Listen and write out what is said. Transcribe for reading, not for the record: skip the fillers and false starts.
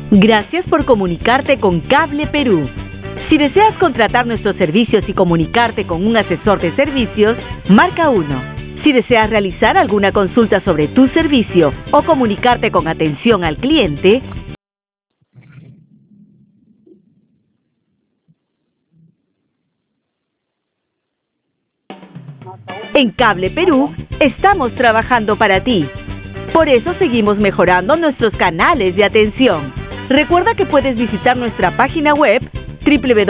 Gracias por comunicarte con Cable Perú. Si deseas contratar nuestros servicios y comunicarte con un asesor de servicios, marca 1. Si deseas realizar alguna consulta sobre tu servicio o comunicarte con atención al cliente, en Cable Perú estamos trabajando para ti. Por eso seguimos mejorando nuestros canales de atención. Recuerda que puedes visitar nuestra página web www